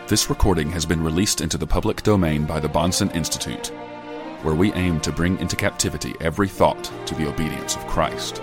This recording has been released into the public domain by the Bahnsen Institute, where we aim to bring into captivity every thought to the obedience of Christ.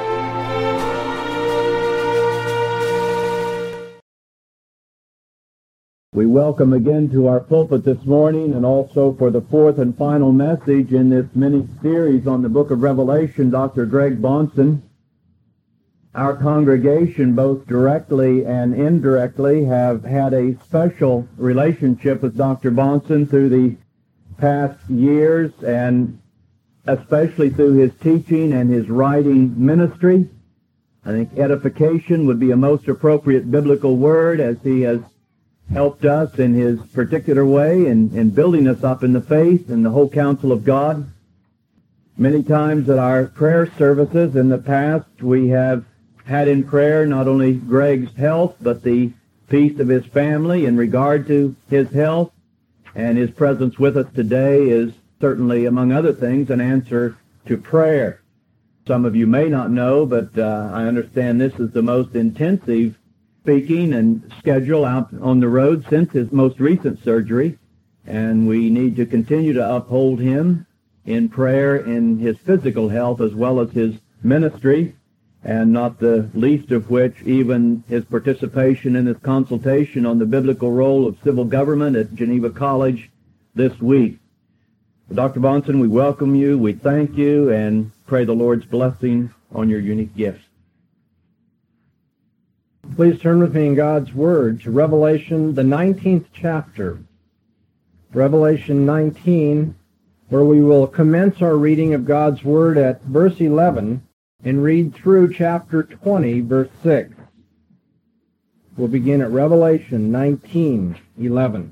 We welcome again to our pulpit this morning, and also for the fourth and final message in this mini-series on the book of Revelation, Dr. Greg Bahnsen. Our congregation, both directly and indirectly, have had a special relationship with Dr. Bahnsen through the past years, and especially through his teaching and his writing ministry. I think edification would be a most appropriate biblical word, as he has helped us in his particular way in building us up in the faith and the whole counsel of God. Many times at our prayer services in the past, we have had in prayer not only Greg's health, but the peace of his family in regard to his health. And his presence with us today is certainly, among other things, an answer to prayer. Some of you may not know, but I understand this is the most intensive speaking and schedule out on the road since his most recent surgery. And we need to continue to uphold him in prayer in his physical health as well as his ministry, and not the least of which even his participation in his consultation on the biblical role of civil government at Geneva College this week. Dr. Bahnsen, we welcome you, we thank you, and pray the Lord's blessing on your unique gifts. Please turn with me in God's Word to Revelation, the 19th chapter. Revelation 19, where we will commence our reading of God's Word at verse 11 and read through chapter 20, verse 6. We'll begin at Revelation 19:11.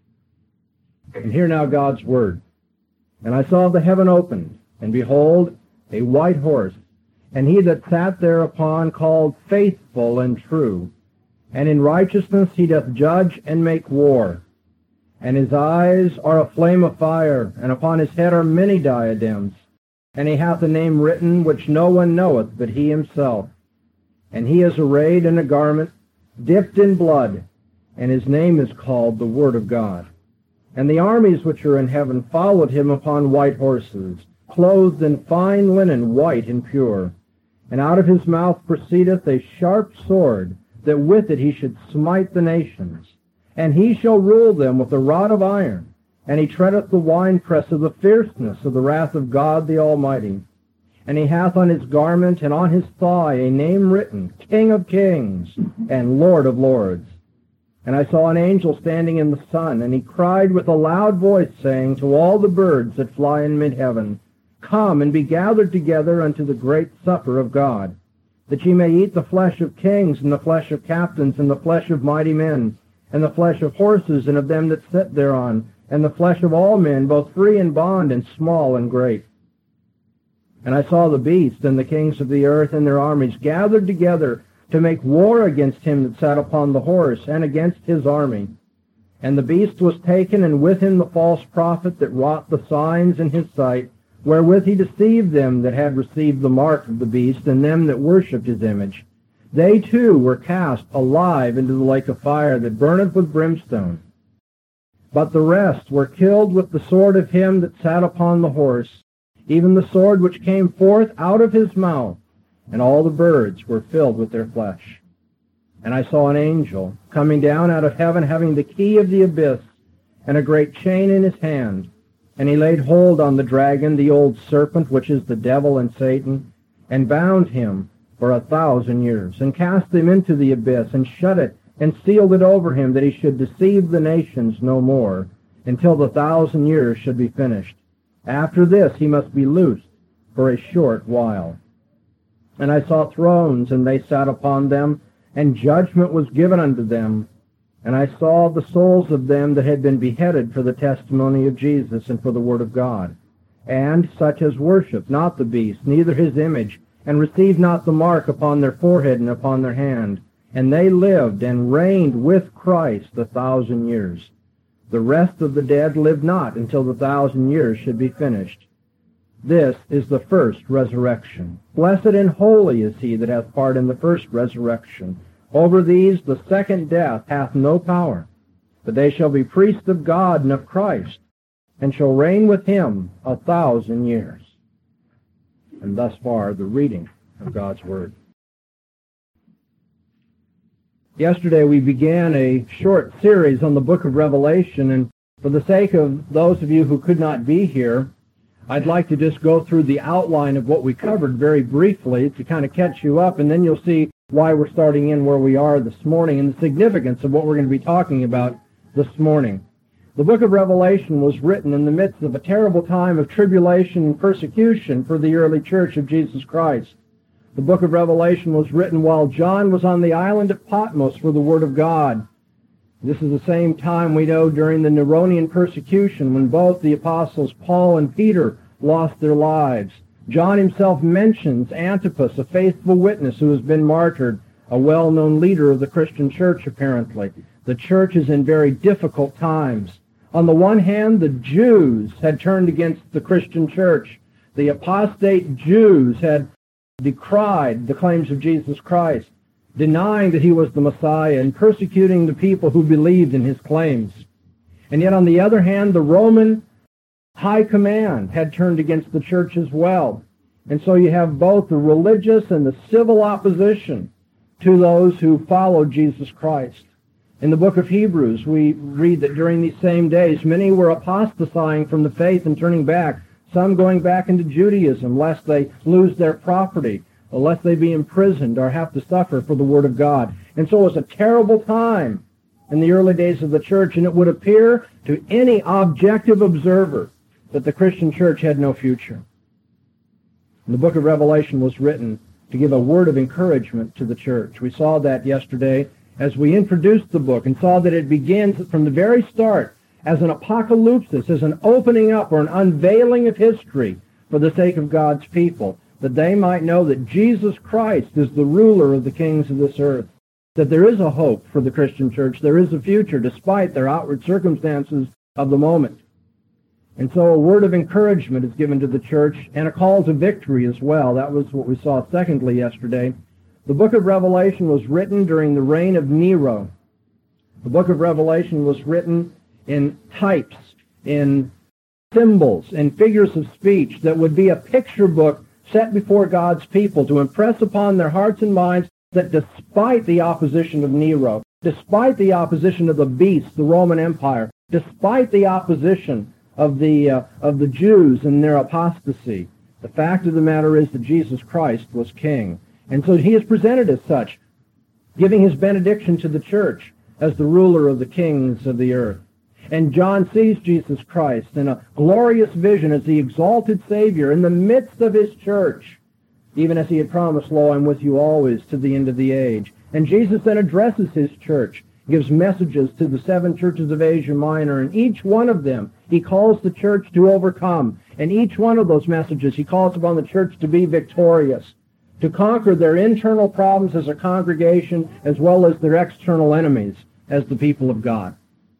And hear now God's Word. And I saw the heaven opened, and behold, a white horse, and he that sat thereupon called Faithful and True, and in righteousness he doth judge and make war. And his eyes are a flame of fire, and upon his head are many diadems. And he hath a name written which no one knoweth but he himself. And he is arrayed in a garment dipped in blood, and his name is called the Word of God. And the armies which are in heaven followed him upon white horses, clothed in fine linen, white and pure. And out of his mouth proceedeth a sharp sword, that with it he should smite the nations. And he shall rule them with a rod of iron. And he treadeth the winepress of the fierceness of the wrath of God the Almighty. And he hath on his garment and on his thigh a name written, King of Kings and Lord of Lords. And I saw an angel standing in the sun, and he cried with a loud voice, saying to all the birds that fly in mid-heaven, Come and be gathered together unto the great supper of God, that ye may eat the flesh of kings, and the flesh of captains, and the flesh of mighty men, and the flesh of horses, and of them that sit thereon, and the flesh of all men, both free and bond, and small and great. And I saw the beast and the kings of the earth and their armies gathered together to make war against him that sat upon the horse, and against his army. And the beast was taken, and with him the false prophet that wrought the signs in his sight, wherewith he deceived them that had received the mark of the beast, and them that worshipped his image. They too were cast alive into the lake of fire that burneth with brimstone. But the rest were killed with the sword of him that sat upon the horse, even the sword which came forth out of his mouth, and all the birds were filled with their flesh. And I saw an angel coming down out of heaven, having the key of the abyss, and a great chain in his hand. And he laid hold on the dragon, the old serpent, which is the devil and Satan, and bound him for 1,000 years, and cast him into the abyss, and shut it, and sealed it over him, that he should deceive the nations no more, until the 1,000 years should be finished. After this he must be loosed for a short while. And I saw thrones, and they sat upon them, and judgment was given unto them. And I saw the souls of them that had been beheaded for the testimony of Jesus and for the word of God, and such as worship not the beast, neither his image, and received not the mark upon their forehead and upon their hand. And they lived and reigned with Christ 1,000 years. The rest of the dead lived not until the 1,000 years should be finished. This is the first resurrection. Blessed and holy is he that hath part in the first resurrection. Over these the second death hath no power. but they shall be priests of God and of Christ, and shall reign with him 1,000 years. And thus far, the reading of God's Word. Yesterday we began a short series on the book of Revelation, and for the sake of those of you who could not be here, I'd like to just go through the outline of what we covered very briefly to kind of catch you up, and then you'll see why we're starting in where we are this morning and the significance of what we're going to be talking about this morning. The book of Revelation was written in the midst of a terrible time of tribulation and persecution for the early church of Jesus Christ. The book of Revelation was written while John was on the island of Patmos for the Word of God. This is the same time we know during the Neronian persecution when both the apostles Paul and Peter lost their lives. John himself mentions Antipas, a faithful witness who has been martyred, a well-known leader of the Christian church apparently. The church is in very difficult times. On the one hand, the Jews had turned against the Christian church. The apostate Jews had decried the claims of Jesus Christ, denying that he was the Messiah and persecuting the people who believed in his claims. And yet, on the other hand, the Roman high command had turned against the church as well. And so you have both the religious and the civil opposition to those who followed Jesus Christ. In the book of Hebrews, we read that during these same days, many were apostatizing from the faith and turning back, some going back into Judaism, lest they lose their property, or lest they be imprisoned or have to suffer for the Word of God. And so it was a terrible time in the early days of the church, and it would appear to any objective observer that the Christian church had no future. And the book of Revelation was written to give a word of encouragement to the church. We saw that yesterday as we introduced the book and saw that it begins from the very start as an apocalypsis, as an opening up or an unveiling of history for the sake of God's people, that they might know that Jesus Christ is the ruler of the kings of this earth, that there is a hope for the Christian church, there is a future despite their outward circumstances of the moment. And so a word of encouragement is given to the church and a call to victory as well. That was what we saw secondly yesterday. The book of Revelation was written during the reign of Nero. The book of Revelation was written in types, in symbols, in figures of speech that would be a picture book set before God's people to impress upon their hearts and minds that despite the opposition of Nero, despite the opposition of the beast, the Roman Empire, despite the opposition of the Jews and their apostasy, the fact of the matter is that Jesus Christ was king. And so he is presented as such, giving his benediction to the church as the ruler of the kings of the earth. And John sees Jesus Christ in a glorious vision as the exalted Savior in the midst of his church, even as he had promised, "Lo, I'm with you always to the end of the age." And Jesus then addresses his church, gives messages to the 7 churches of Asia Minor, and each one of them he calls the church to overcome. And each one of those messages he calls upon the church to be victorious, to conquer their internal problems as a congregation as well as their external enemies as the people of God.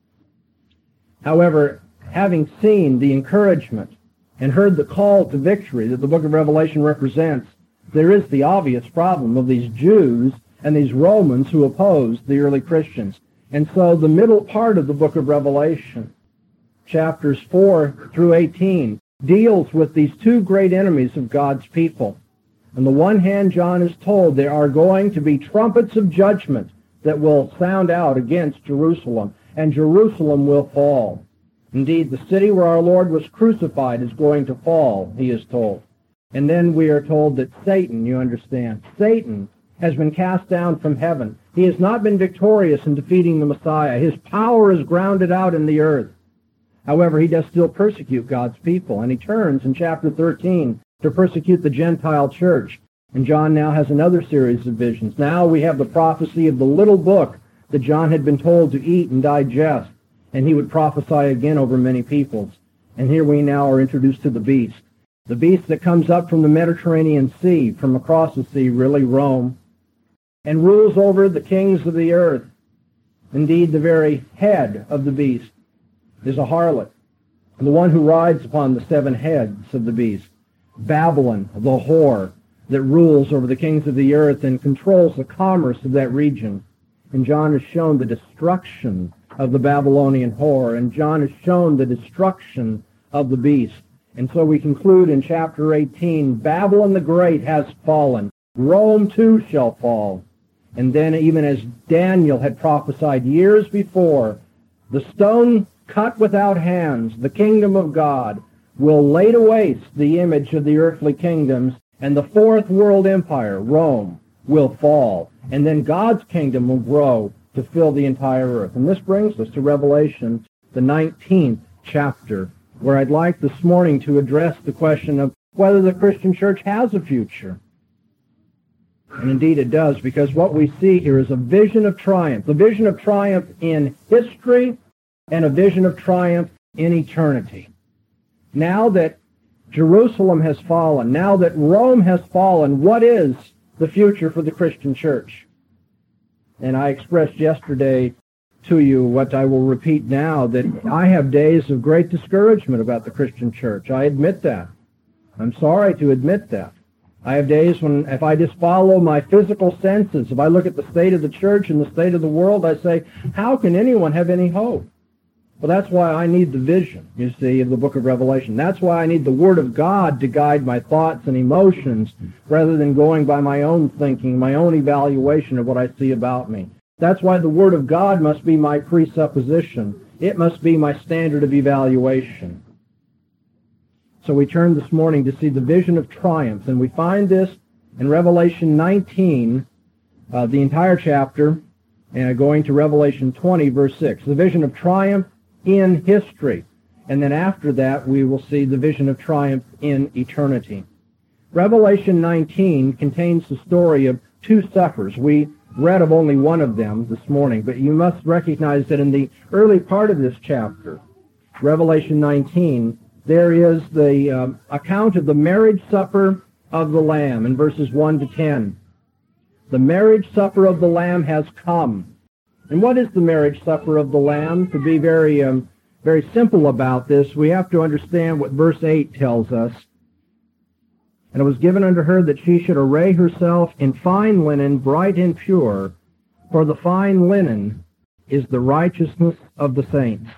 However, having seen the encouragement and heard the call to victory that the book of Revelation represents, there is the obvious problem of these Jews and these Romans who opposed the early Christians. And so the middle part of the book of Revelation, chapters 4 through 18, deals with these two great enemies of God's people. On the one hand, John is told there are going to be trumpets of judgment that will sound out against Jerusalem, and Jerusalem will fall. Indeed, the city where our Lord was crucified is going to fall, he is told. And then we are told that Satan, you understand, Satan has been cast down from heaven. He has not been victorious in defeating the Messiah. His power is grounded out in the earth. However, he does still persecute God's people, and he turns in chapter 13 to persecute the Gentile church. And John now has another series of visions. Now we have the prophecy of the little book that John had been told to eat and digest, and he would prophesy again over many peoples. And here we now are introduced to the beast that comes up from the Mediterranean Sea, from across the sea, really Rome, and rules over the kings of the earth. Indeed, the very head of the beast is a harlot, and the one who rides upon the 7 heads of the beast, Babylon, the whore, that rules over the kings of the earth and controls the commerce of that region. And John has shown the destruction of the Babylonian horror, and John has shown the destruction of the beast. And so we conclude in chapter 18, Babylon the Great has fallen. Rome too shall fall. And then even as Daniel had prophesied years before, the stone cut without hands, the kingdom of God, will lay to waste the image of the earthly kingdoms, and the fourth world empire, Rome, will fall. And then God's kingdom will grow to fill the entire earth. And this brings us to Revelation, the 19th chapter, where I'd like this morning to address the question of whether the Christian church has a future. And indeed it does, because what we see here is a vision of triumph, a vision of triumph in history and a vision of triumph in eternity. Now that Jerusalem has fallen, now that Rome has fallen, what is the future for the Christian church? And I expressed yesterday to you what I will repeat now, that I have days of great discouragement about the Christian church. I admit that. I'm sorry to admit that. I have days when, if I just follow my physical senses, if I look at the state of the church and the state of the world, I say, how can anyone have any hope? Well, that's why I need the vision, you see, of the book of Revelation. That's why I need the Word of God to guide my thoughts and emotions, rather than going by my own thinking, my own evaluation of what I see about me. That's why the Word of God must be my presupposition. It must be my standard of evaluation. So we turn this morning to see the vision of triumph, and we find this in Revelation 19, the entire chapter, and going to Revelation 20, verse 6. The vision of triumph in history. And then after that, we will see the vision of triumph in eternity. Revelation 19 contains the story of two suppers. We read of only one of them this morning, but you must recognize that in the early part of this chapter, Revelation 19, there is the account of the marriage supper of the Lamb in verses 1 to 10. The marriage supper of the Lamb has come. And what is the marriage supper of the Lamb? To be very simple about this, we have to understand what verse 8 tells us. And it was given unto her that she should array herself in fine linen, bright and pure, for the fine linen is the righteousness of the saints.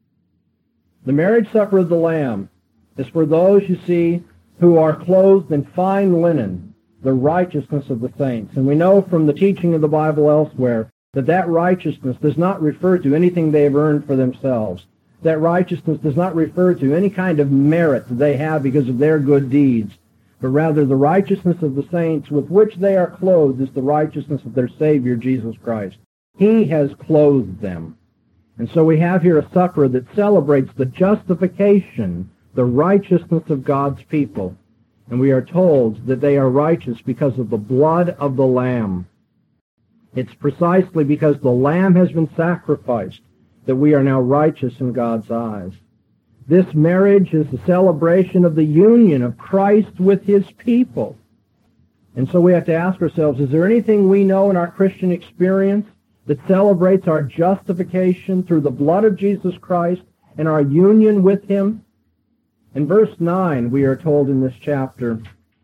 The marriage supper of the Lamb is for those, you see, who are clothed in fine linen, the righteousness of the saints. And we know from the teaching of the Bible elsewhere that righteousness does not refer to anything they have earned for themselves. That righteousness does not refer to any kind of merit that they have because of their good deeds, but rather the righteousness of the saints with which they are clothed is the righteousness of their Savior, Jesus Christ. He has clothed them. And so we have here a supper that celebrates the justification, the righteousness of God's people. And we are told that they are righteous because of the blood of the Lamb. It's precisely because the Lamb has been sacrificed that we are now righteous in God's eyes. This marriage is the celebration of the union of Christ with His people. And so we have to ask ourselves, is there anything we know in our Christian experience that celebrates our justification through the blood of Jesus Christ and our union with Him? In verse 9, we are told in this chapter,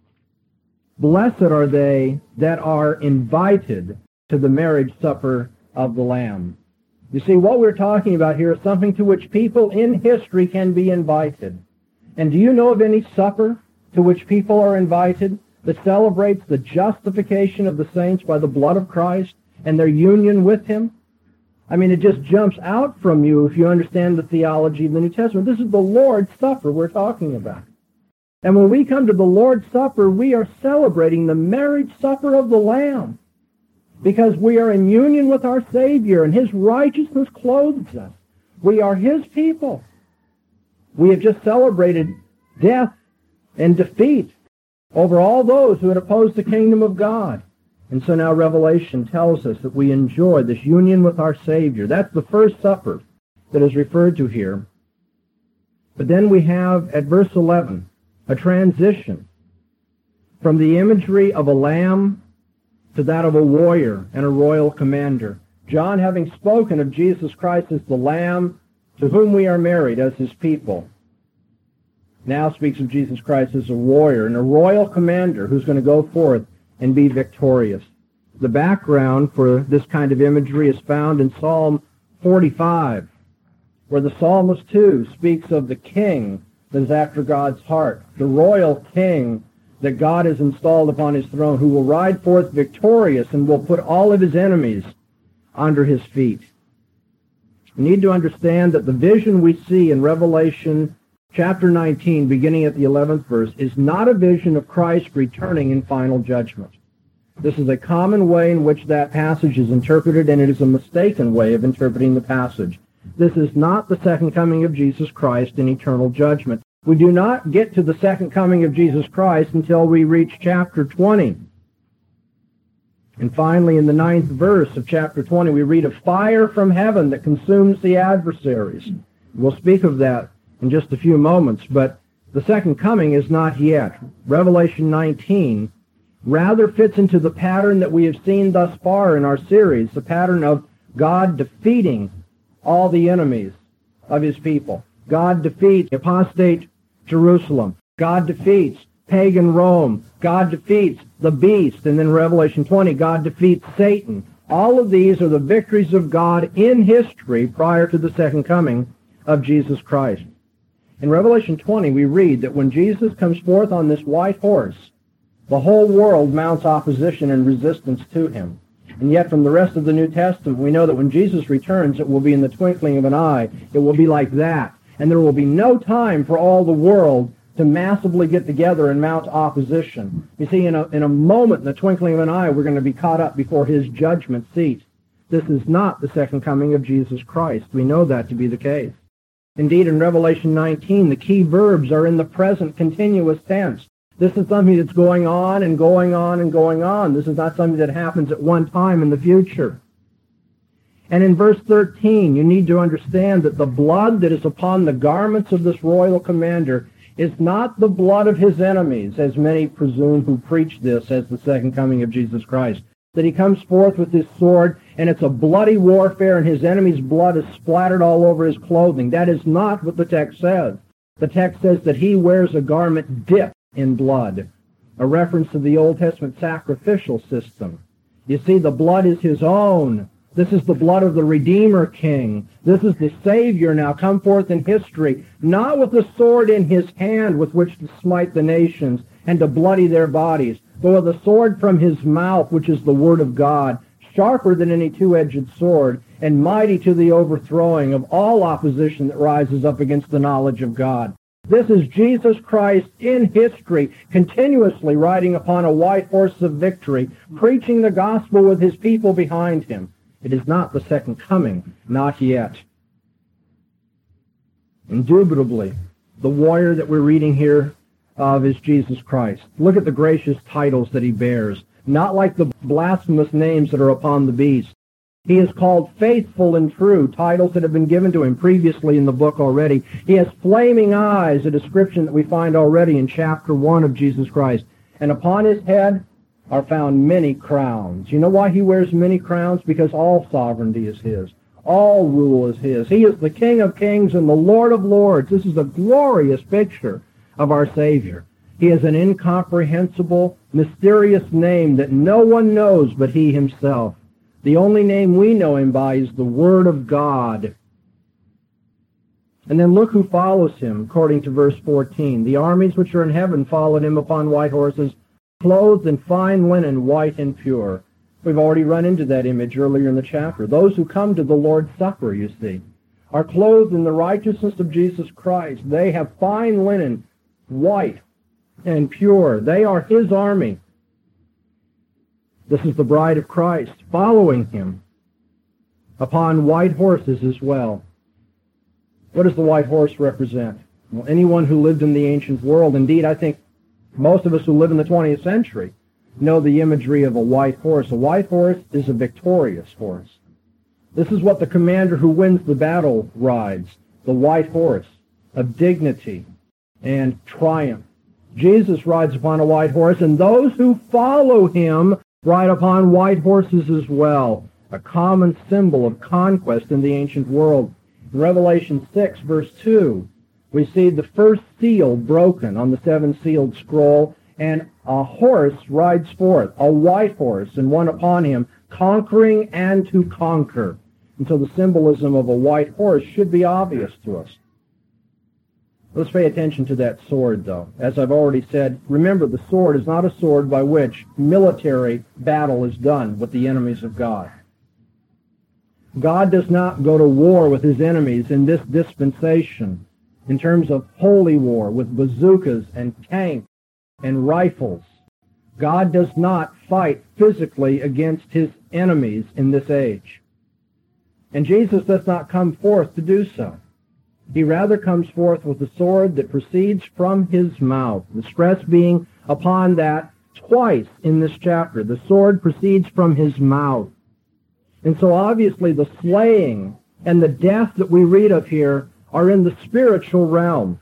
blessed are they that are invited to the marriage supper of the Lamb. You see, what we're talking about here is something to which people in history can be invited. And do you know of any supper to which people are invited that celebrates the justification of the saints by the blood of Christ and their union with Him? I mean, it just jumps out from you if you understand the theology of the New Testament. This is the Lord's Supper we're talking about. And when we come to the Lord's Supper, we are celebrating the marriage supper of the Lamb, because we are in union with our Savior, and His righteousness clothes us. We are His people. We have just celebrated death and defeat over all those who had opposed the kingdom of God. And so now Revelation tells us that we enjoy this union with our Savior. That's the first supper that is referred to here. But then we have, at verse 11, a transition from the imagery of a lamb to that of a warrior and a royal commander. John, having spoken of Jesus Christ as the Lamb to whom we are married as His people, now speaks of Jesus Christ as a warrior and a royal commander who's going to go forth and be victorious. The background for this kind of imagery is found in Psalm 45, where the psalmist too speaks of the king that is after God's heart, the royal king that God has installed upon his throne, who will ride forth victorious and will put all of his enemies under his feet. We need to understand that the vision we see in Revelation chapter 19, beginning at the 11th verse, is not a vision of Christ returning in final judgment. This is a common way in which that passage is interpreted, and it is a mistaken way of interpreting the passage. This is not the second coming of Jesus Christ in eternal judgment. We do not get to the second coming of Jesus Christ until we reach chapter 20. And finally, in the 9th verse of chapter 20, we read of fire from heaven that consumes the adversaries. We'll speak of that in just a few moments, but the second coming is not yet. Revelation 19 rather fits into the pattern that we have seen thus far in our series, the pattern of God defeating all the enemies of his people. God defeats apostate Jerusalem. God defeats pagan Rome. God defeats the beast. And then Revelation 20, God defeats Satan. All of these are the victories of God in history prior to the second coming of Jesus Christ. In Revelation 20, we read that when Jesus comes forth on this white horse, the whole world mounts opposition and resistance to him. And yet from the rest of the New Testament, we know that when Jesus returns, it will be in the twinkling of an eye. It will be like that. And there will be no time for all the world to massively get together and mount opposition. You see, in a moment, in the twinkling of an eye, we're going to be caught up before his judgment seat. This is not the second coming of Jesus Christ. We know that to be the case. Indeed, in Revelation 19, the key verbs are in the present continuous tense. This is something that's going on and going on and going on. This is not something that happens at one time in the future. And in verse 13, you need to understand that the blood that is upon the garments of this royal commander is not the blood of his enemies, as many presume who preach this as the second coming of Jesus Christ. That he comes forth with his sword, and it's a bloody warfare, and his enemy's blood is splattered all over his clothing. That is not what the text says. The text says that he wears a garment dipped in blood, a reference to the Old Testament sacrificial system. You see, the blood is his own. This is the blood of the Redeemer King. This is the Savior now come forth in history, not with a sword in his hand with which to smite the nations and to bloody their bodies, but with a sword from his mouth, which is the Word of God, sharper than any two-edged sword, and mighty to the overthrowing of all opposition that rises up against the knowledge of God. This is Jesus Christ in history, continuously riding upon a white horse of victory, preaching the gospel with his people behind him. It is not the second coming, not yet. Indubitably, the warrior that we're reading here of is Jesus Christ. Look at the gracious titles that he bears, not like the blasphemous names that are upon the beast. He is called faithful and true, titles that have been given to him previously in the book already. He has flaming eyes, a description that we find already in chapter 1 of Jesus Christ. And upon his head are found many crowns. You know why he wears many crowns? Because all sovereignty is his. All rule is his. He is the King of kings and the Lord of lords. This is a glorious picture of our Savior. He has an incomprehensible, mysterious name that no one knows but he himself. The only name we know him by is the Word of God. And then look who follows him, according to verse 14. The armies which are in heaven followed him upon white horses, clothed in fine linen, white and pure. We've already run into that image earlier in the chapter. Those who come to the Lord's Supper, you see, are clothed in the righteousness of Jesus Christ. They have fine linen, white and pure. They are his army. This is the bride of Christ following him upon white horses as well. What does the white horse represent? Well, anyone who lived in the ancient world, indeed, I think most of us who live in the 20th century know the imagery of a white horse. A white horse is a victorious horse. This is what the commander who wins the battle rides, the white horse of dignity and triumph. Jesus rides upon a white horse, and those who follow him ride upon white horses as well, a common symbol of conquest in the ancient world. In Revelation 6, verse 2, we see the first seal broken on the seven-sealed scroll, and a horse rides forth, a white horse, and one upon him, conquering and to conquer. And so the symbolism of a white horse should be obvious to us. Let's pay attention to that sword, though. As I've already said, remember, the sword is not a sword by which military battle is done with the enemies of God. God does not go to war with his enemies in this dispensation in terms of holy war with bazookas and tanks and rifles. God does not fight physically against his enemies in this age. And Jesus does not come forth to do so. He rather comes forth with a sword that proceeds from his mouth. The stress being upon that twice in this chapter. The sword proceeds from his mouth. And so obviously the slaying and the death that we read of here are in the spiritual realm.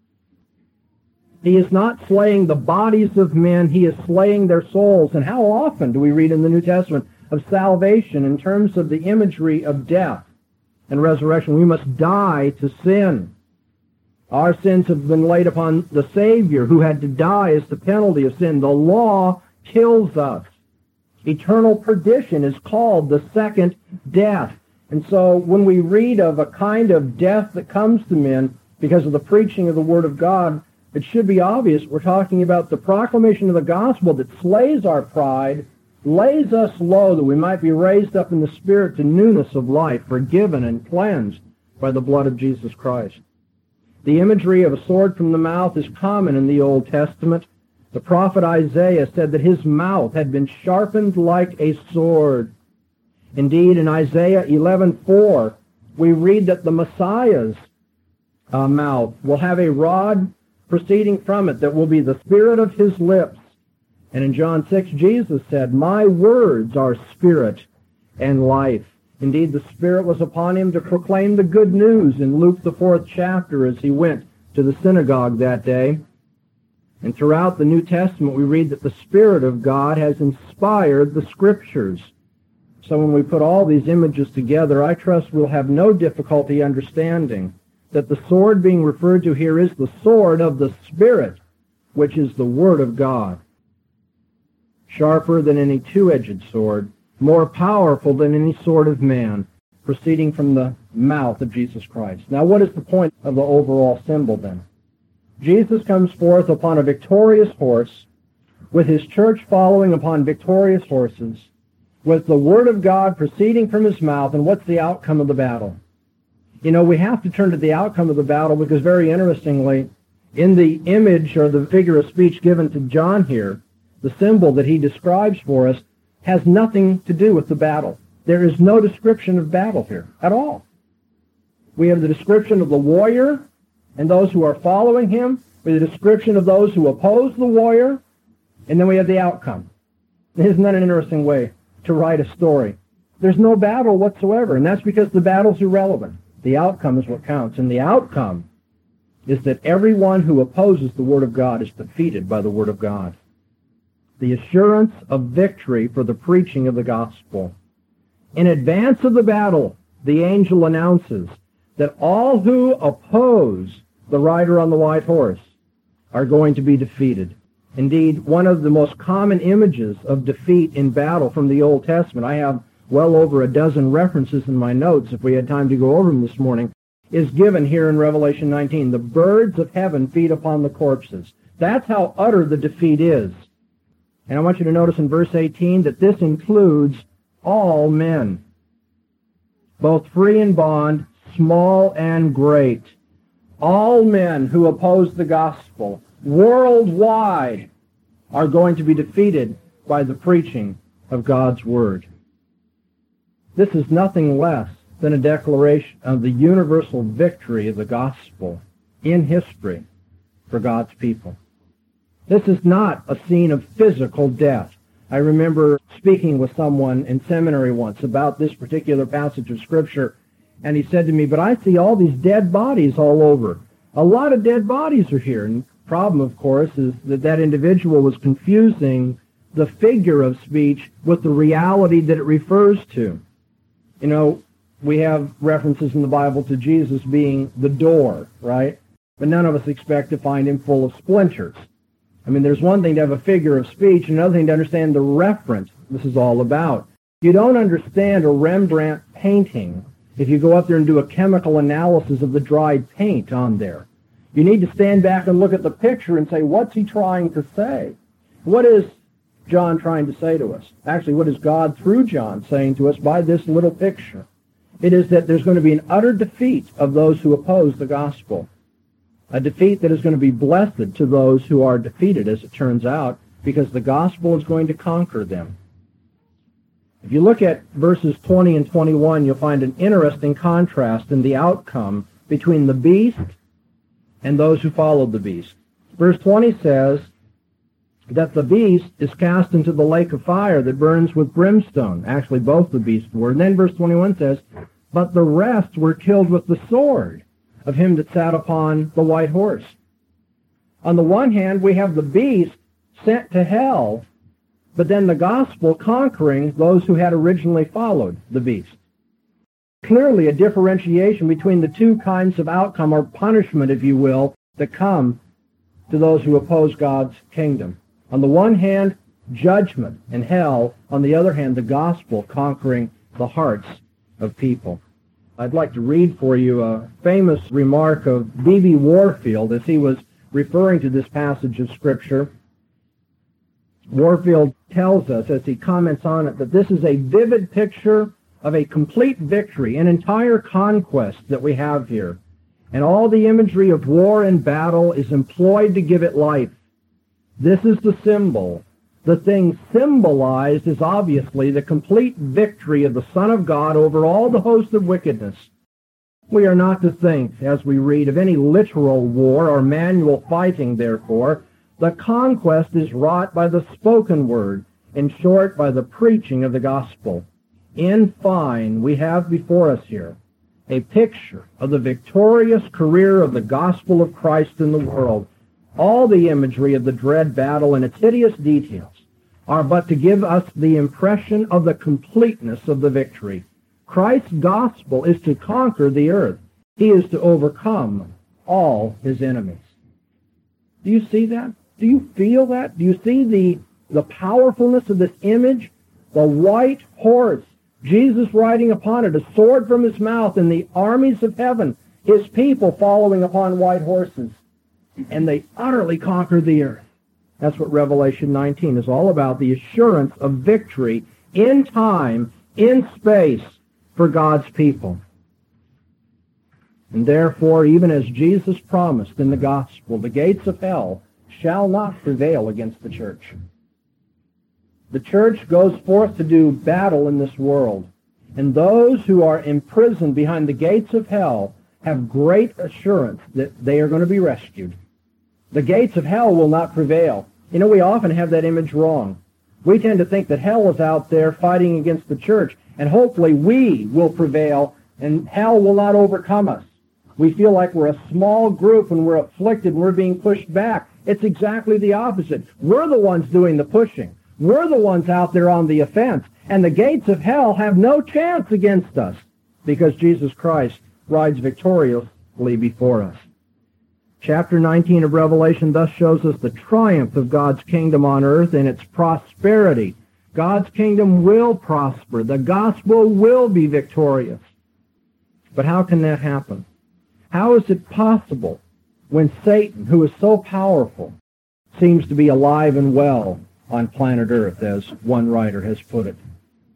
He is not slaying the bodies of men, he is slaying their souls. And how often do we read in the New Testament of salvation in terms of the imagery of death and resurrection? We must die to sin. Our sins have been laid upon the Savior who had to die as the penalty of sin. The law kills us. Eternal perdition is called the second death. And so when we read of a kind of death that comes to men because of the preaching of the Word of God, it should be obvious we're talking about the proclamation of the gospel that slays our pride, lays us low that we might be raised up in the Spirit to newness of life, forgiven and cleansed by the blood of Jesus Christ. The imagery of a sword from the mouth is common in the Old Testament. The prophet Isaiah said that his mouth had been sharpened like a sword. Indeed, in Isaiah 11:4, we read that the Messiah's mouth will have a rod proceeding from it that will be the spirit of his lips. And in John 6, Jesus said, "My words are spirit and life." Indeed, the Spirit was upon him to proclaim the good news in Luke, the 4th chapter, as he went to the synagogue that day. And throughout the New Testament, we read that the Spirit of God has inspired the Scriptures. So when we put all these images together, I trust we'll have no difficulty understanding that the sword being referred to here is the sword of the Spirit, which is the Word of God. Sharper than any two-edged sword, more powerful than any sword of man, proceeding from the mouth of Jesus Christ. Now, what is the point of the overall symbol then? Jesus comes forth upon a victorious horse, with his church following upon victorious horses, with the Word of God proceeding from his mouth, and what's the outcome of the battle? You know, we have to turn to the outcome of the battle because, very interestingly, in the image or the figure of speech given to John here, the symbol that he describes for us has nothing to do with the battle. There is no description of battle here at all. We have the description of the warrior and those who are following him, we have the description of those who oppose the warrior, and then we have the outcome. Isn't that an interesting way to write a story? There's no battle whatsoever, and that's because the battle's irrelevant. The outcome is what counts, and the outcome is that everyone who opposes the Word of God is defeated by the Word of God. The assurance of victory for the preaching of the gospel. In advance of the battle, the angel announces that all who oppose the rider on the white horse are going to be defeated. Indeed, one of the most common images of defeat in battle from the Old Testament, I have well over a dozen references in my notes, if we had time to go over them this morning, is given here in Revelation 19. The birds of heaven feed upon the corpses. That's how utter the defeat is. And I want you to notice in verse 18 that this includes all men, both free and bond, small and great. All men who oppose the gospel worldwide are going to be defeated by the preaching of God's Word. This is nothing less than a declaration of the universal victory of the gospel in history for God's people. This is not a scene of physical death. I remember speaking with someone in seminary once about this particular passage of Scripture, and he said to me, "But I see all these dead bodies all over. A lot of dead bodies are here." And the problem, of course, is that that individual was confusing the figure of speech with the reality that it refers to. You know, we have references in the Bible to Jesus being the door, right? But none of us expect to find him full of splinters. I mean, there's one thing to have a figure of speech, and another thing to understand the reference this is all about. You don't understand a Rembrandt painting if you go up there and do a chemical analysis of the dried paint on there. You need to stand back and look at the picture and say, what's he trying to say? What is John trying to say to us? Actually, what is God through John saying to us by this little picture? It is that there's going to be an utter defeat of those who oppose the gospel. A defeat that is going to be blessed to those who are defeated, as it turns out, because the gospel is going to conquer them. If you look at verses 20 and 21, you'll find an interesting contrast in the outcome between the beast and those who followed the beast. Verse 20 says that the beast is cast into the lake of fire that burns with brimstone. Actually, both the beasts were. And then verse 21 says, but the rest were killed with the sword of him that sat upon the white horse. On the one hand, we have the beast sent to hell, but then the gospel conquering those who had originally followed the beast. Clearly a differentiation between the two kinds of outcome or punishment, if you will, that come to those who oppose God's kingdom. On the one hand, judgment and hell. On the other hand, the gospel conquering the hearts of people. I'd like to read for you a famous remark of B.B. Warfield as he was referring to this passage of Scripture. Warfield tells us, as he comments on it, that this is a vivid picture of a complete victory, an entire conquest that we have here. And all the imagery of war and battle is employed to give it life. This is the symbol. The thing symbolized is obviously the complete victory of the Son of God over all the host of wickedness. We are not to think, as we read, of any literal war or manual fighting, therefore. The conquest is wrought by the spoken word, in short, by the preaching of the gospel. In fine, we have before us here a picture of the victorious career of the gospel of Christ in the world. All the imagery of the dread battle and its hideous details are but to give us the impression of the completeness of the victory. Christ's gospel is to conquer the earth. He is to overcome all his enemies. Do you see that? Do you feel that? Do you see the powerfulness of this image? The white horse, Jesus riding upon it, a sword from his mouth, and the armies of heaven, his people following upon white horses. And they utterly conquer the earth. That's what Revelation 19 is all about, the assurance of victory in time, in space, for God's people. And therefore, even as Jesus promised in the gospel, the gates of hell shall not prevail against the church. The church goes forth to do battle in this world, and those who are imprisoned behind the gates of hell have great assurance that they are going to be rescued. The gates of hell will not prevail. You know, we often have that image wrong. We tend to think that hell is out there fighting against the church, and hopefully we will prevail, and hell will not overcome us. We feel like we're a small group and we're afflicted and we're being pushed back. It's exactly the opposite. We're the ones doing the pushing. We're the ones out there on the offense. And the gates of hell have no chance against us because Jesus Christ rides victoriously before us. Chapter 19 of Revelation thus shows us the triumph of God's kingdom on earth and its prosperity. God's kingdom will prosper. The gospel will be victorious. But how can that happen? How is it possible when Satan, who is so powerful, seems to be alive and well on planet Earth, as one writer has put it?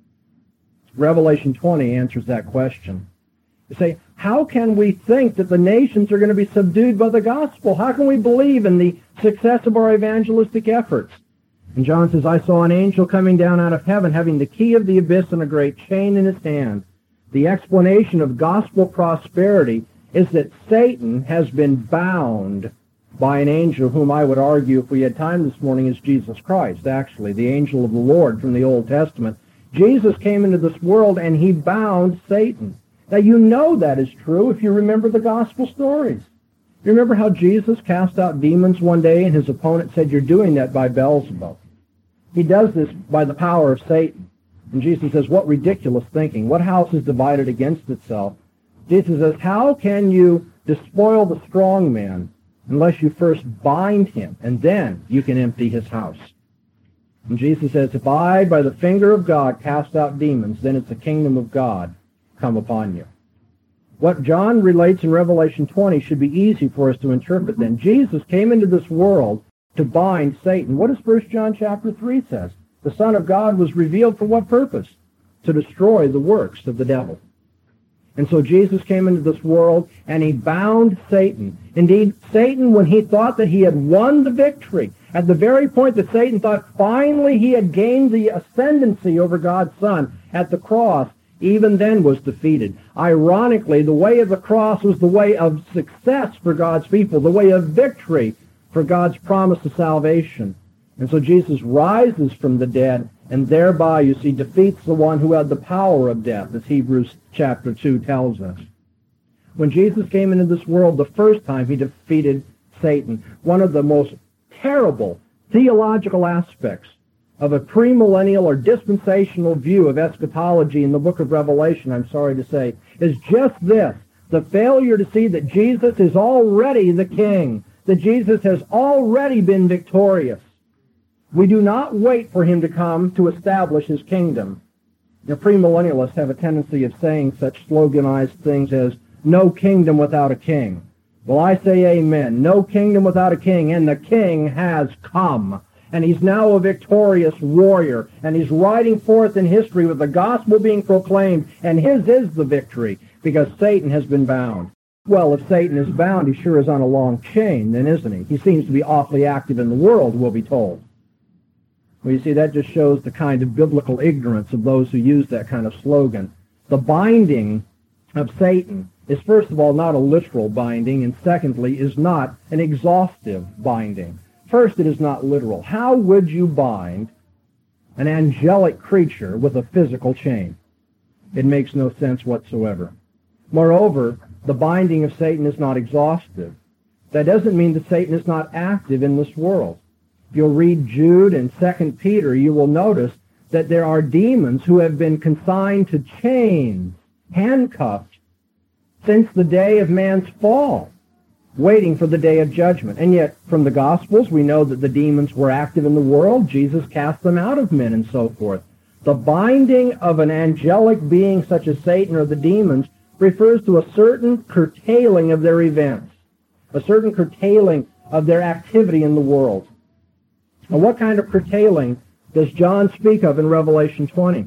Revelation 20 answers that question. You say, how can we think that the nations are going to be subdued by the gospel? How can we believe in the success of our evangelistic efforts? And John says, I saw an angel coming down out of heaven, having the key of the abyss and a great chain in his hand. The explanation of gospel prosperity is that Satan has been bound by an angel whom I would argue, if we had time this morning, is Jesus Christ, actually, the angel of the Lord from the Old Testament. Jesus came into this world and he bound Satan. Now, you know that is true if you remember the gospel stories. You remember how Jesus cast out demons one day and his opponent said, you're doing that by Beelzebub. He does this by the power of Satan. And Jesus says, what ridiculous thinking. What house is divided against itself? Jesus says, how can you despoil the strong man unless you first bind him, and then you can empty his house? And Jesus says, if I, by the finger of God, cast out demons, then it's the kingdom of God come upon you. What John relates in Revelation 20 should be easy for us to interpret then. Jesus came into this world to bind Satan. What does 1 John chapter 3 says? The Son of God was revealed for what purpose? To destroy the works of the devil. And so Jesus came into this world and he bound Satan. Indeed, Satan, when he thought that he had won the victory, at the very point that Satan thought finally he had gained the ascendancy over God's Son at the cross, even then was defeated. Ironically, the way of the cross was the way of success for God's people, the way of victory for God's promise of salvation. And so Jesus rises from the dead, and thereby, you see, defeats the one who had the power of death, as Hebrews chapter 2 tells us. When Jesus came into this world the first time, he defeated Satan. One of the most terrible theological aspects of a premillennial or dispensational view of eschatology in the book of Revelation, I'm sorry to say, is just this: the failure to see that Jesus is already the king, that Jesus has already been victorious. We do not wait for him to come to establish his kingdom. The premillennialists have a tendency of saying such sloganized things as, no kingdom without a king. Well, I say amen. No kingdom without a king, and the king has come. And he's now a victorious warrior, and he's riding forth in history with the gospel being proclaimed, and his is the victory, because Satan has been bound. Well, if Satan is bound, he sure is on a long chain, then, isn't he? He seems to be awfully active in the world, we'll be told. Well, you see, that just shows the kind of biblical ignorance of those who use that kind of slogan. The binding of Satan is, first of all, not a literal binding, and secondly, is not an exhaustive binding. First, it is not literal. How would you bind an angelic creature with a physical chain? It makes no sense whatsoever. Moreover, the binding of Satan is not exhaustive. That doesn't mean that Satan is not active in this world. If you'll read Jude and 2 Peter, you will notice that there are demons who have been consigned to chains, handcuffed, since the day of man's fall, waiting for the day of judgment. And yet, from the Gospels, we know that the demons were active in the world. Jesus cast them out of men and so forth. The binding of an angelic being such as Satan or the demons refers to a certain curtailing of their events, a certain curtailing of their activity in the world. Now, what kind of curtailing does John speak of in Revelation 20?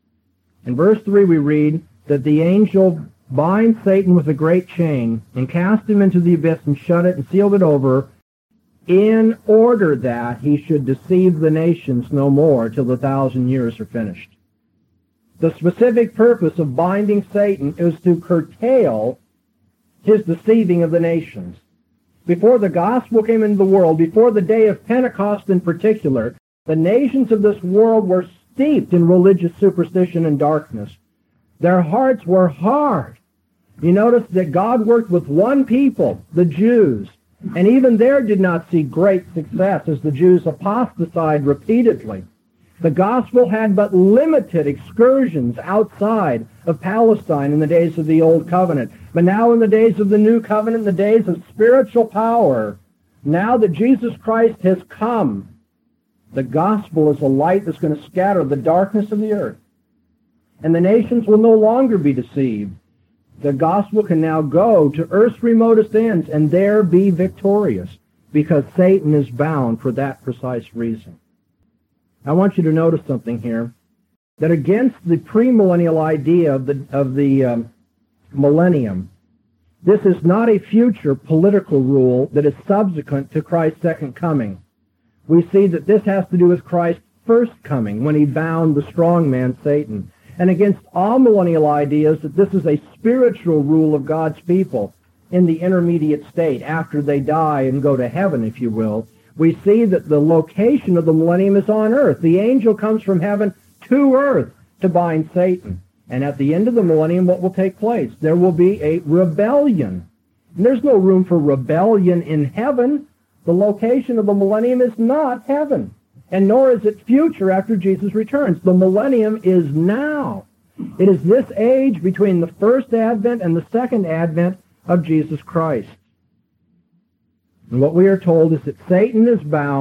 In verse 3 we read that the angel binds Satan with a great chain and cast him into the abyss and shut it and sealed it over in order that he should deceive the nations no more till the 1,000 years are finished. The specific purpose of binding Satan is to curtail his deceiving of the nations. Before the gospel came into the world, before the day of Pentecost in particular, the nations of this world were steeped in religious superstition and darkness. Their hearts were hard. You notice that God worked with one people, the Jews, and even there did not see great success as the Jews apostatized repeatedly. The gospel had but limited excursions outside of Palestine in the days of the Old Covenant. But now in the days of the New Covenant, in the days of spiritual power, now that Jesus Christ has come, the gospel is a light that's going to scatter the darkness of the earth. And the nations will no longer be deceived. The gospel can now go to earth's remotest ends and there be victorious, because Satan is bound for that precise reason. I want you to notice something here, that against the premillennial idea of the millennium, this is not a future political rule that is subsequent to Christ's second coming. We see that this has to do with Christ's first coming, when he bound the strong man Satan. And against all millennial ideas that this is a spiritual rule of God's people in the intermediate state, after they die and go to heaven, if you will, we see that the location of the millennium is on earth. The angel comes from heaven to earth to bind Satan. And at the end of the millennium, what will take place? There will be a rebellion. And there's no room for rebellion in heaven. The location of the millennium is not heaven, and nor is it future after Jesus returns. The millennium is now. It is this age between the first advent and the second advent of Jesus Christ. And what we are told is that Satan is bound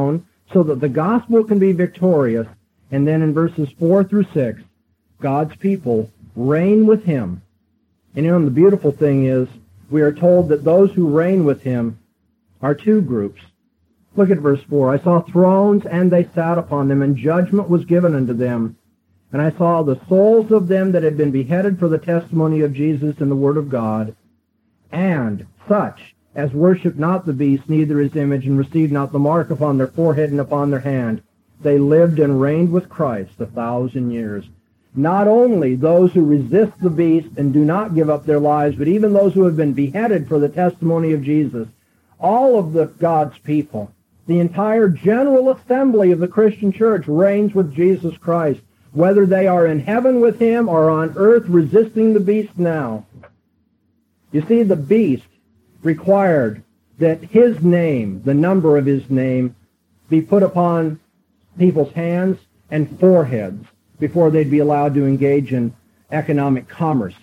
so that the gospel can be victorious. And then in verses 4 through 6, God's people reign with him. And the beautiful thing is, we are told that those who reign with him are two groups. Look at verse 4. I saw thrones, and they sat upon them, and judgment was given unto them. And I saw the souls of them that had been beheaded for the testimony of Jesus and the word of God, and such as worship not the beast, neither his image, and received not the mark upon their forehead and upon their hand. They lived and reigned with Christ 1,000 years. Not only those who resist the beast and do not give up their lives, but even those who have been beheaded for the testimony of Jesus. All of the God's people, the entire general assembly of the Christian church reigns with Jesus Christ, whether they are in heaven with him or on earth resisting the beast now. You see, the beast required that his name, the number of his name, be put upon people's hands and foreheads before they'd be allowed to engage in economic commerce.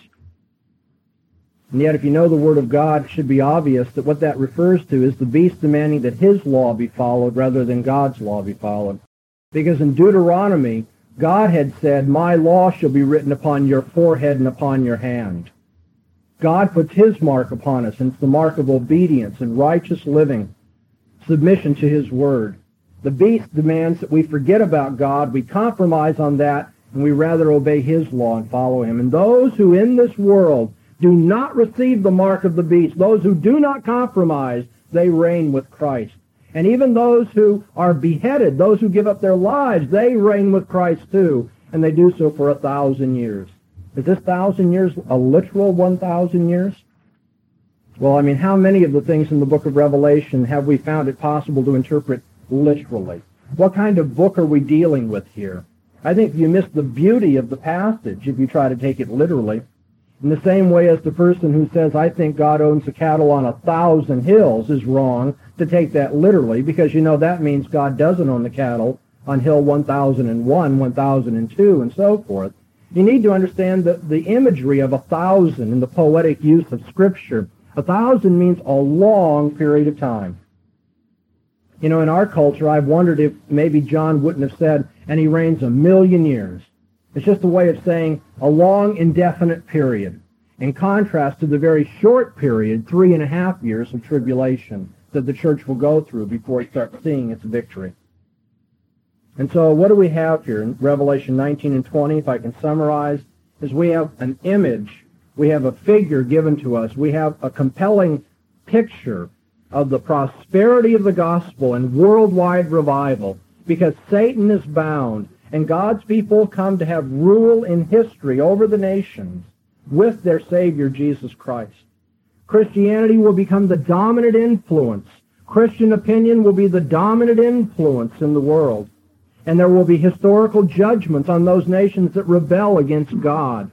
And yet, if you know the Word of God, it should be obvious that what that refers to is the beast demanding that his law be followed rather than God's law be followed. Because in Deuteronomy, God had said, my law shall be written upon your forehead and upon your hand. God puts his mark upon us, and it's the mark of obedience and righteous living, submission to his word. The beast demands that we forget about God, we compromise on that, and we rather obey his law and follow him. And those who in this world do not receive the mark of the beast, those who do not compromise, they reign with Christ. And even those who are beheaded, those who give up their lives, they reign with Christ too, and they do so for 1,000 years. Is this 1,000 years a literal 1,000 years? Well, I mean, how many of the things in the book of Revelation have we found it possible to interpret literally? What kind of book are we dealing with here? I think you miss the beauty of the passage if you try to take it literally. In the same way as the person who says, I think God owns the cattle on 1,000 hills is wrong to take that literally, because you know that means God doesn't own the cattle on hill 1001, 1002, and so forth. You need to understand the imagery of 1,000 in the poetic use of Scripture. 1,000 means a long period of time. You know, in our culture, I've wondered if maybe John wouldn't have said, and he reigns 1,000,000 years. It's just a way of saying a long, indefinite period, in contrast to the very short period, 3.5 years of tribulation that the church will go through before it starts seeing its victory. And so what do we have here in Revelation 19 and 20, if I can summarize, is we have an image, we have a figure given to us, we have a compelling picture of the prosperity of the gospel and worldwide revival, because Satan is bound, and God's people come to have rule in history over the nations with their Savior, Jesus Christ. Christianity will become the dominant influence. Christian opinion will be the dominant influence in the world. And there will be historical judgments on those nations that rebel against God.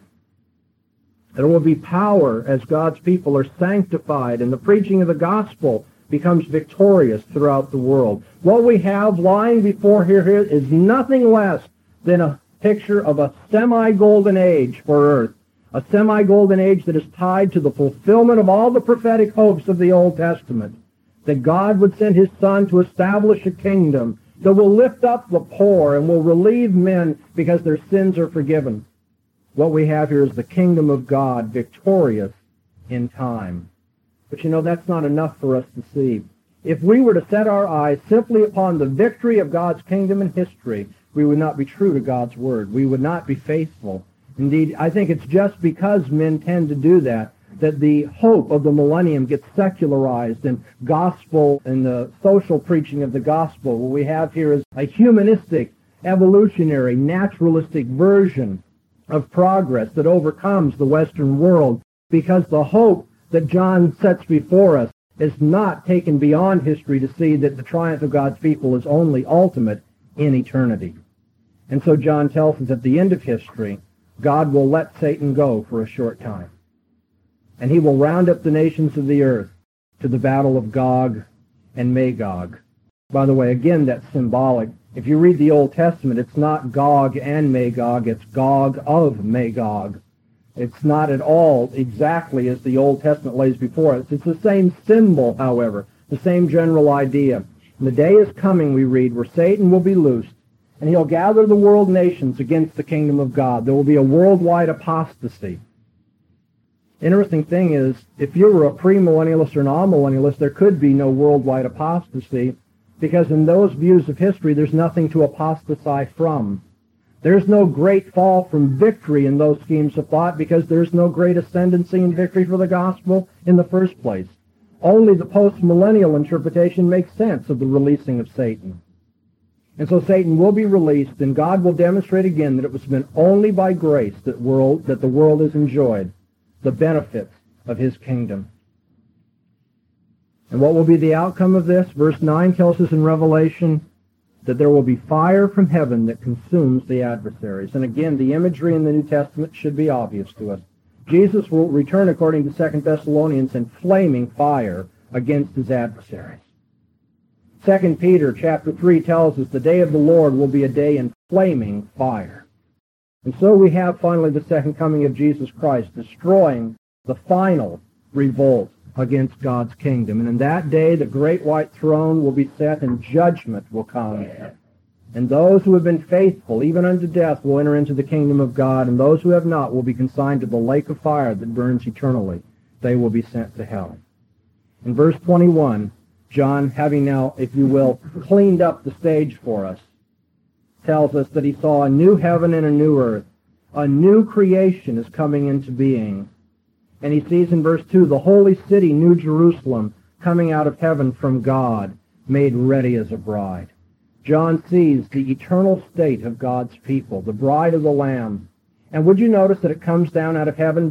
There will be power as God's people are sanctified, and the preaching of the gospel becomes victorious throughout the world. What we have lying before here is nothing less than a picture of a semi-golden age for earth, a semi-golden age that is tied to the fulfillment of all the prophetic hopes of the Old Testament, that God would send his Son to establish a kingdom that will lift up the poor and will relieve men because their sins are forgiven. What we have here is the kingdom of God victorious in time. But you know, that's not enough for us to see. If we were to set our eyes simply upon the victory of God's kingdom in history, we would not be true to God's word. We would not be faithful. Indeed, I think it's just because men tend to do that the hope of the millennium gets secularized, and gospel and the social preaching of the gospel, what we have here is a humanistic, evolutionary, naturalistic version of progress that overcomes the Western world, because the hope that John sets before us is not taken beyond history to see that the triumph of God's people is only ultimate in eternity. And so John tells us at the end of history, God will let Satan go for a short time. And he will round up the nations of the earth to the battle of Gog and Magog. By the way, again, that's symbolic. If you read the Old Testament, it's not Gog and Magog, it's Gog of Magog. It's not at all exactly as the Old Testament lays before us. It's the same symbol, however, the same general idea. And the day is coming, we read, where Satan will be loosed, and he'll gather the world nations against the kingdom of God. There will be a worldwide apostasy. Interesting thing is, if you were a premillennialist or an amillennialist, there could be no worldwide apostasy, because in those views of history, there's nothing to apostatize from. There's no great fall from victory in those schemes of thought, because there's no great ascendancy and victory for the gospel in the first place. Only the post-millennial interpretation makes sense of the releasing of Satan. And so Satan will be released, and God will demonstrate again that it was been only by grace that the world has enjoyed the benefits of his kingdom. And what will be the outcome of this? Verse 9 tells us in Revelation that there will be fire from heaven that consumes the adversaries. And again, the imagery in the New Testament should be obvious to us. Jesus will return, according to 2 Thessalonians, in flaming fire against his adversaries. 2 Peter chapter 3 tells us the day of the Lord will be a day in flaming fire. And so we have finally the second coming of Jesus Christ, destroying the final revolt against God's kingdom. And in that day, the great white throne will be set and judgment will come. And those who have been faithful, even unto death, will enter into the kingdom of God, and those who have not will be consigned to the lake of fire that burns eternally. They will be sent to hell. In verse 21, John, having now, if you will, cleaned up the stage for us, tells us that he saw a new heaven and a new earth. A new creation is coming into being. And he sees in verse 2 the holy city, New Jerusalem, coming out of heaven from God, made ready as a bride. John sees the eternal state of God's people, the bride of the Lamb. And would you notice that it comes down out of heaven?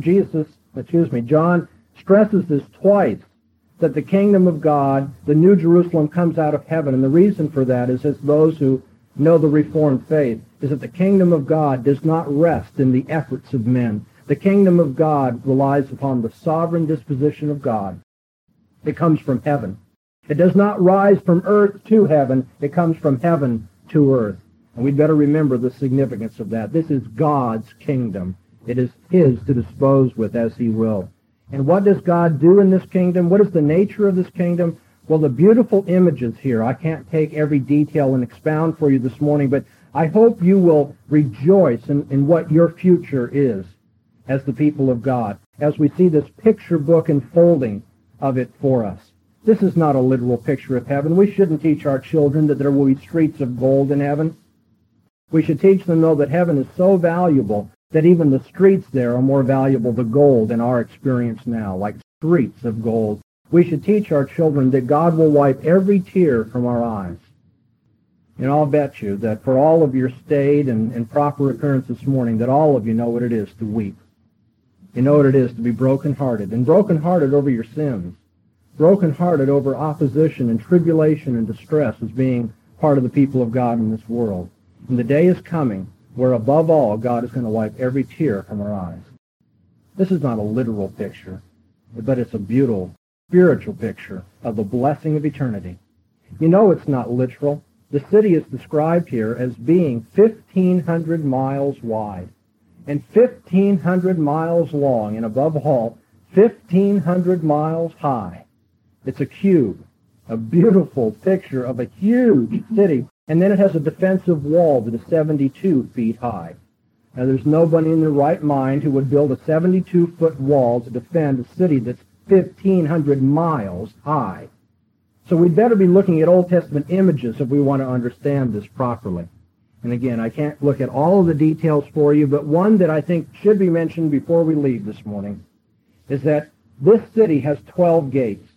John stresses this twice, that the kingdom of God, the New Jerusalem, comes out of heaven. And the reason for that is, as those who know the Reformed faith, is that the kingdom of God does not rest in the efforts of men. The kingdom of God relies upon the sovereign disposition of God. It comes from heaven. It does not rise from earth to heaven. It comes from heaven to earth. And we'd better remember the significance of that. This is God's kingdom. It is his to dispose with as he will. And what does God do in this kingdom? What is the nature of this kingdom? Well, the beautiful images here, I can't take every detail and expound for you this morning, but I hope you will rejoice in what your future is as the people of God, as we see this picture book unfolding of it for us. This is not a literal picture of heaven. We shouldn't teach our children that there will be streets of gold in heaven. We should teach them, though, that heaven is so valuable that even the streets there are more valuable than gold in our experience now, like streets of gold. We should teach our children that God will wipe every tear from our eyes. And I'll bet you that for all of your staid and proper appearance this morning, that all of you know what it is to weep. You know what it is to be brokenhearted, and brokenhearted over your sins, brokenhearted over opposition and tribulation and distress as being part of the people of God in this world. And the day is coming where, above all, God is going to wipe every tear from our eyes. This is not a literal picture, but it's a beautiful, spiritual picture of the blessing of eternity. You know it's not literal. The city is described here as being 1,500 miles wide and 1,500 miles long, and above all, 1,500 miles high. It's a cube, a beautiful picture of a huge city. And then it has a defensive wall that is 72 feet high. Now, there's nobody in their right mind who would build a 72-foot wall to defend a city that's 1,500 miles high. So we'd better be looking at Old Testament images if we want to understand this properly. And again, I can't look at all of the details for you, but one that I think should be mentioned before we leave this morning is that this city has 12 gates.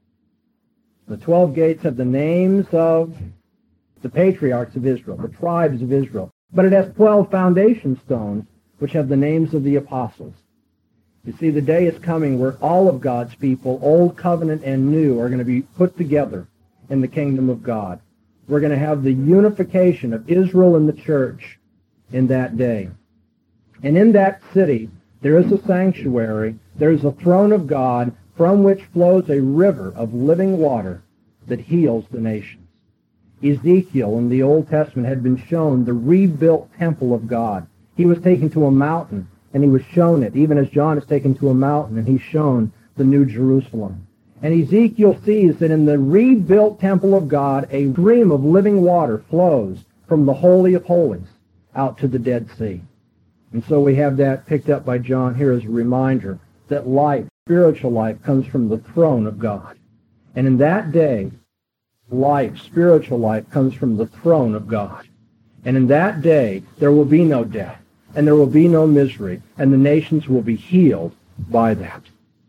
The 12 gates have the names of the patriarchs of Israel, the tribes of Israel. But it has 12 foundation stones, which have the names of the apostles. You see, the day is coming where all of God's people, Old Covenant and New, are going to be put together in the kingdom of God. We're going to have the unification of Israel and the church in that day. And in that city, there is a sanctuary, there is a throne of God from which flows a river of living water that heals the nations. Ezekiel in the Old Testament had been shown the rebuilt temple of God. He was taken to a mountain, and he was shown it, even as John is taken to a mountain, and he's shown the New Jerusalem. And Ezekiel sees that in the rebuilt temple of God, a stream of living water flows from the Holy of Holies out to the Dead Sea. And so we have that picked up by John here as a reminder that life, spiritual life, comes from the throne of God. And in that day, life, spiritual life, comes from the throne of God. And in that day, there will be no death, and there will be no misery, and the nations will be healed by that.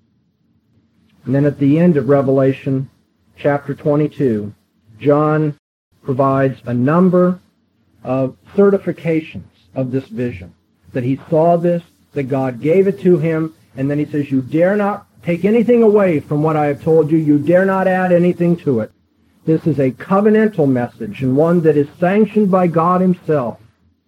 And then at the end of Revelation chapter 22, John provides a number of certifications of this vision, that he saw this, that God gave it to him, and then he says, you dare not take anything away from what I have told you. You dare not add anything to it. This is a covenantal message, and one that is sanctioned by God himself.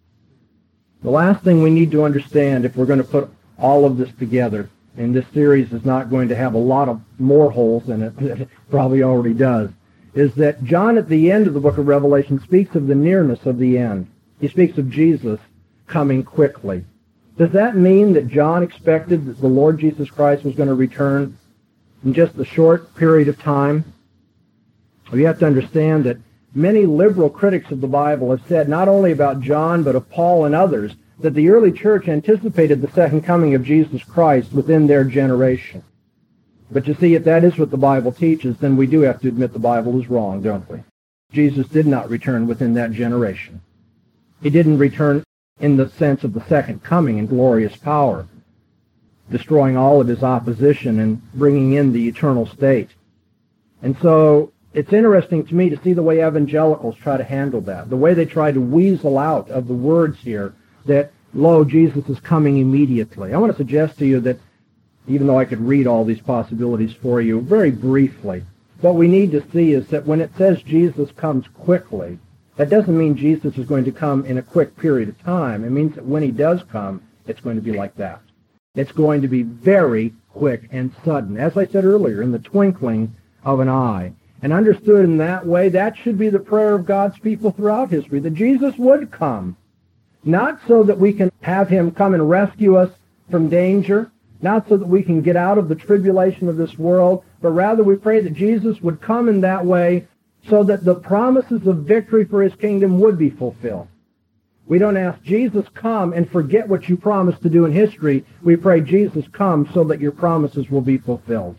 The last thing we need to understand, if we're going to put all of this together, and this series is not going to have a lot of more holes in it, it probably already does, is that John at the end of the book of Revelation speaks of the nearness of the end. He speaks of Jesus coming quickly. Does that mean that John expected that the Lord Jesus Christ was going to return in just a short period of time? Well, you have to understand that many liberal critics of the Bible have said, not only about John, but of Paul and others, that the early church anticipated the second coming of Jesus Christ within their generation. But you see, if that is what the Bible teaches, then we do have to admit the Bible is wrong, don't we? Jesus did not return within that generation. He didn't return in the sense of the second coming in glorious power, destroying all of his opposition and bringing in the eternal state. And so it's interesting to me to see the way evangelicals try to handle that, the way they try to weasel out of the words here that, lo, Jesus is coming immediately. I want to suggest to you that, even though I could read all these possibilities for you very briefly, what we need to see is that when it says Jesus comes quickly, that doesn't mean Jesus is going to come in a quick period of time. It means that when he does come, it's going to be like that. It's going to be very quick and sudden. As I said earlier, in the twinkling of an eye. And understood in that way, that should be the prayer of God's people throughout history, that Jesus would come. Not so that we can have him come and rescue us from danger, not so that we can get out of the tribulation of this world, but rather we pray that Jesus would come in that way so that the promises of victory for his kingdom would be fulfilled. We don't ask, Jesus, come and forget what you promised to do in history. We pray, Jesus, come so that your promises will be fulfilled.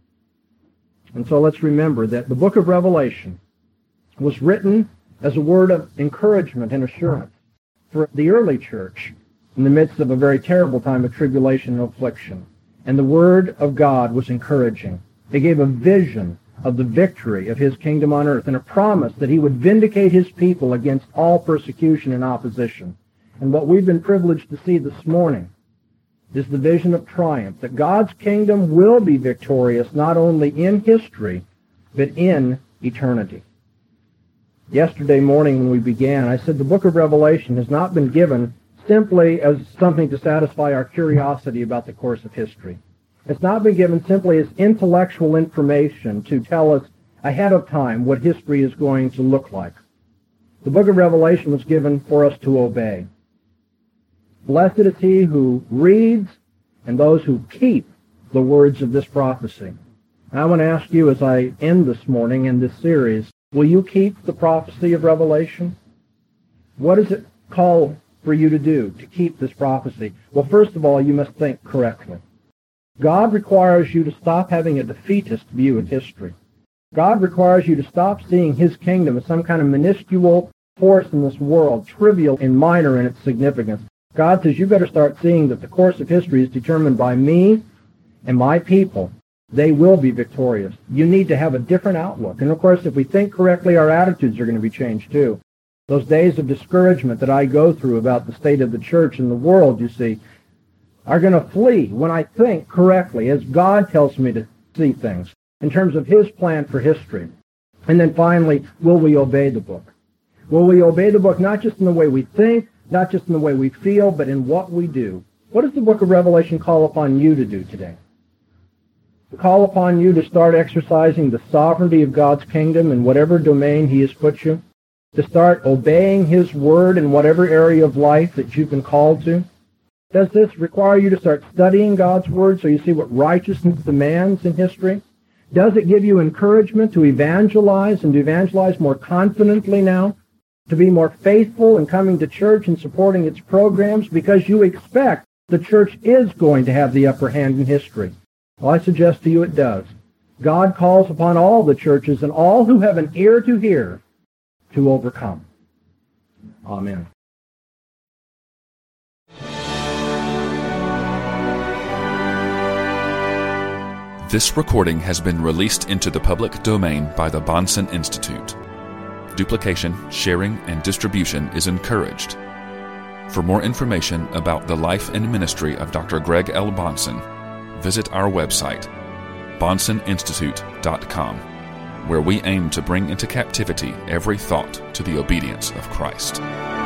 And so let's remember that the book of Revelation was written as a word of encouragement and assurance for the early church in the midst of a very terrible time of tribulation and affliction. And the word of God was encouraging. It gave a vision of the victory of his kingdom on earth and a promise that he would vindicate his people against all persecution and opposition. And what we've been privileged to see this morning is the vision of triumph, that God's kingdom will be victorious not only in history, but in eternity. Yesterday morning when we began, I said the book of Revelation has not been given simply as something to satisfy our curiosity about the course of history. It's not been given simply as intellectual information to tell us ahead of time what history is going to look like. The book of Revelation was given for us to obey. Blessed is he who reads and those who keep the words of this prophecy. And I want to ask you as I end this morning in this series, will you keep the prophecy of Revelation? What does it call for you to do to keep this prophecy? Well, first of all, you must think correctly. God requires you to stop having a defeatist view of history. God requires you to stop seeing his kingdom as some kind of minuscule force in this world, trivial and minor in its significance. God says you better start seeing that the course of history is determined by me and my people. They will be victorious. You need to have a different outlook. And of course, if we think correctly, our attitudes are going to be changed too. Those days of discouragement that I go through about the state of the church and the world, you see, are going to flee when I think correctly, as God tells me to see things, in terms of his plan for history. And then finally, will we obey the book? Will we obey the book not just in the way we think, not just in the way we feel, but in what we do? What does the book of Revelation call upon you to do today? To call upon you to start exercising the sovereignty of God's kingdom in whatever domain he has put you, to start obeying his word in whatever area of life that you've been called to. Does this require you to start studying God's word so you see what righteousness demands in history? Does it give you encouragement to evangelize and to evangelize more confidently now? To be more faithful in coming to church and supporting its programs because you expect the church is going to have the upper hand in history? Well, I suggest to you it does. God calls upon all the churches and all who have an ear to hear to overcome. Amen. This recording has been released into the public domain by the Bahnsen Institute. Duplication, sharing, and distribution is encouraged. For more information about the life and ministry of Dr. Greg L. Bahnsen, visit our website, BahnsenInstitute.com, where we aim to bring into captivity every thought to the obedience of Christ.